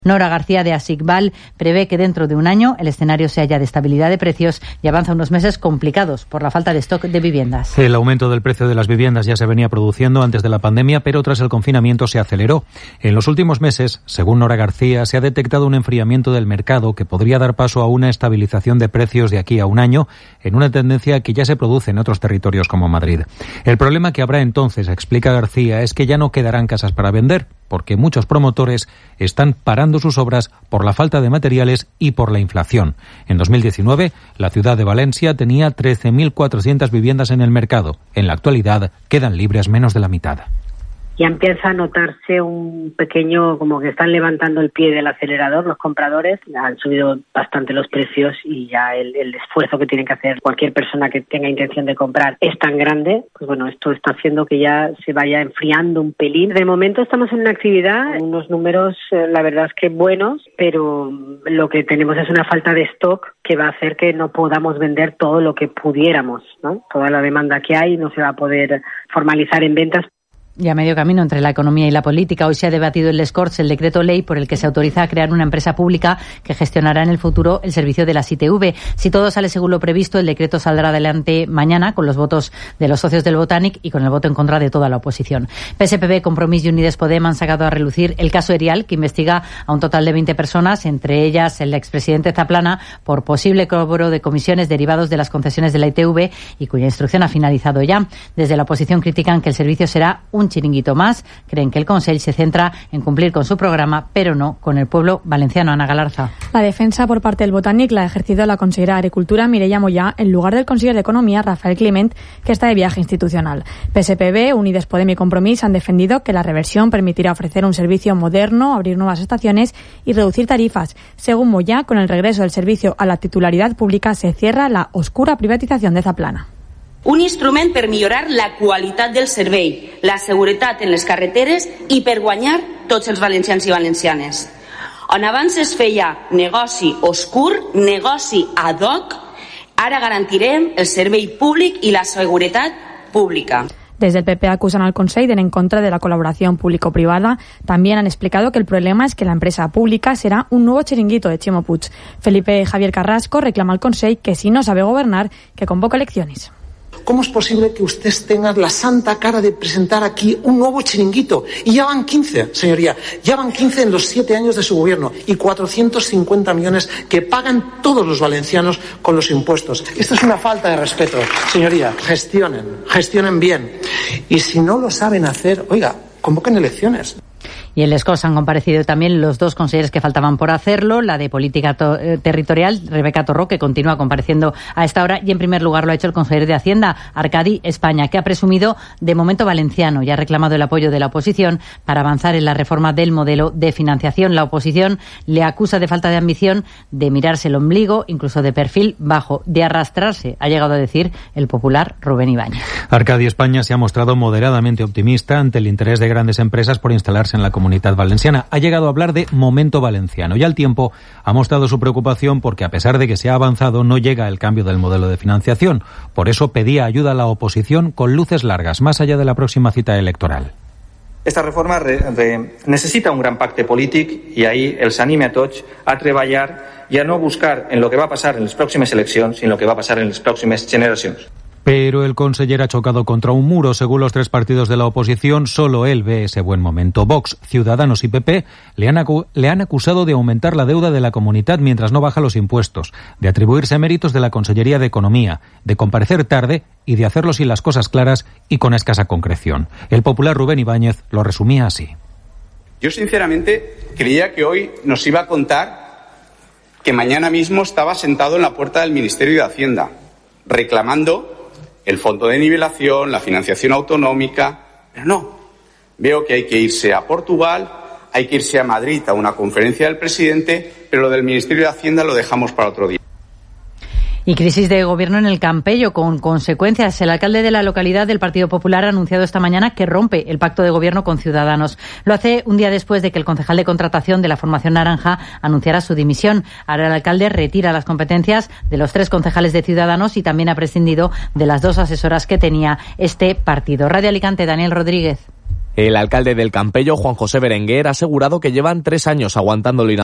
Nora García de Asicval prevé que dentro de un año el escenario se haya de estabilidad de precios y avanza unos meses complicados por la falta de stock de viviendas. El aumento del precio de las viviendas ya se venía produciendo antes de la pandemia, pero tras el confinamiento se aceleró. En los últimos meses, según Nora García, se ha detectado un enfriamiento del mercado que podría dar paso a una estabilización de precios de aquí a un año, en una tendencia que ya se produce en otros territorios como Madrid. El problema que habrá entonces, explica García, es que ya no quedarán casas para vender, porque muchos promotores están parando sus obras por la falta de materiales y por la inflación. En 2019, la ciudad de Valencia tenía 13.400 viviendas en el mercado. En la actualidad, quedan libres menos de la mitad. Ya empieza a notarse un pequeño, como que están levantando el pie del acelerador los compradores, han subido bastante los precios y ya el esfuerzo que tiene que hacer cualquier persona que tenga intención de comprar es tan grande, pues bueno, esto está haciendo que ya se vaya enfriando un pelín. De momento estamos en una actividad, unos números la verdad es que buenos, pero lo que tenemos es una falta de stock que va a hacer que no podamos vender todo lo que pudiéramos, ¿no? Toda la demanda que hay no se va a poder formalizar en ventas. Y a medio camino entre la economía y la política, hoy se ha debatido en Les Corts el decreto ley por el que se autoriza a crear una empresa pública que gestionará en el futuro el servicio de las ITV. Si todo sale según lo previsto, el decreto saldrá adelante mañana con los votos de los socios del Botànic y con el voto en contra de toda la oposición. PSPB, Compromís y Unides Podem han sacado a relucir el caso Erial, que investiga a un total de 20 personas, entre ellas el expresidente Zaplana, por posible cobro de comisiones derivados de las concesiones de la ITV y cuya instrucción ha finalizado ya. Desde la oposición critican que el servicio será un chiringuito más. Creen que el Consell se centra en cumplir con su programa, pero no con el pueblo valenciano. Ana Galarza. La defensa por parte del Botànic la ha ejercido la consellera de Agricultura, Mireia Mollà, en lugar del consejero de Economía, Rafael Climent, que está de viaje institucional. PSPB, Unides Podem y Compromís han defendido que la reversión permitirá ofrecer un servicio moderno, abrir nuevas estaciones y reducir tarifas. Según Mollà, con el regreso del servicio a la titularidad pública se cierra la oscura privatización de Zaplana. Un instrument per millorar la qualitat del servei, la seguretat en les carreteres i per guanyar tots els valencians i valencianes. On abans es feia negoci oscur, negoci ad hoc, ara garantirem el servei públic i la seguretat pública. Desde el PP acusan al Consell de ir en contra de la colaboración público-privada. También han explicado que el problema es que la empresa pública será un nuevo chiringuito de Chimo Puig. Felipe Javier Carrasco reclama al Consell que si no sabe gobernar, que convoque elecciones. ¿Cómo es posible que usted tenga la santa cara de presentar aquí un nuevo chiringuito? Y ya van 15, señoría, ya van 15 en los 7 años de su gobierno y 450 millones que pagan todos los valencianos con los impuestos. Esto es una falta de respeto, señoría. Gestionen bien. Y si no lo saben hacer, oiga, convoquen elecciones. Y en Les Corts han comparecido también los dos consejeros que faltaban por hacerlo, la de Política Territorial, Rebeca Torró, que continúa compareciendo a esta hora, y en primer lugar lo ha hecho el consejero de Hacienda, Arcadi España, que ha presumido de momento valenciano y ha reclamado el apoyo de la oposición para avanzar en la reforma del modelo de financiación. La oposición le acusa de falta de ambición, de mirarse el ombligo, incluso de perfil bajo, de arrastrarse, ha llegado a decir el popular Rubén Ibáñez. Arcadi España se ha mostrado moderadamente optimista ante el interés de grandes empresas por instalarse en la Comunidad Valenciana. Ha llegado a hablar de momento valenciano y al tiempo ha mostrado su preocupación porque a pesar de que se ha avanzado no llega el cambio del modelo de financiación. Por eso pedía ayuda a la oposición con luces largas, más allá de la próxima cita electoral. Esta reforma necessita un gran pacte polític i ahir els anime a tots a treballar i a no buscar en lo que va a passar en les pròximes eleccions, sinó en lo que va a passar en les pròximes generacions. Pero el conseller ha chocado contra un muro. Según los tres partidos de la oposición, solo él ve ese buen momento. Vox, Ciudadanos y PP le han acusado de aumentar la deuda de la comunidad mientras no baja los impuestos, de atribuirse méritos de la Consellería de Economía, de comparecer tarde y de hacerlo sin las cosas claras y con escasa concreción. El popular Rubén Ibáñez lo resumía así. Yo sinceramente creía que hoy nos iba a contar que mañana mismo estaba sentado en la puerta del Ministerio de Hacienda, reclamando el fondo de nivelación, la financiación autonómica, pero no. Veo que hay que irse a Portugal, hay que irse a Madrid a una conferencia del presidente, pero lo del Ministerio de Hacienda lo dejamos para otro día. Y crisis de gobierno en el Campello, con consecuencias. El alcalde de la localidad del Partido Popular ha anunciado esta mañana que rompe el pacto de gobierno con Ciudadanos. Lo hace un día después de que el concejal de contratación de la formación naranja anunciara su dimisión. Ahora el alcalde retira las competencias de los 3 concejales de Ciudadanos y también ha prescindido de las 2 asesoras que tenía este partido. Radio Alicante, Daniel Rodríguez. El alcalde del Campello, Juan José Berenguer, ha asegurado que llevan 3 años aguantándolo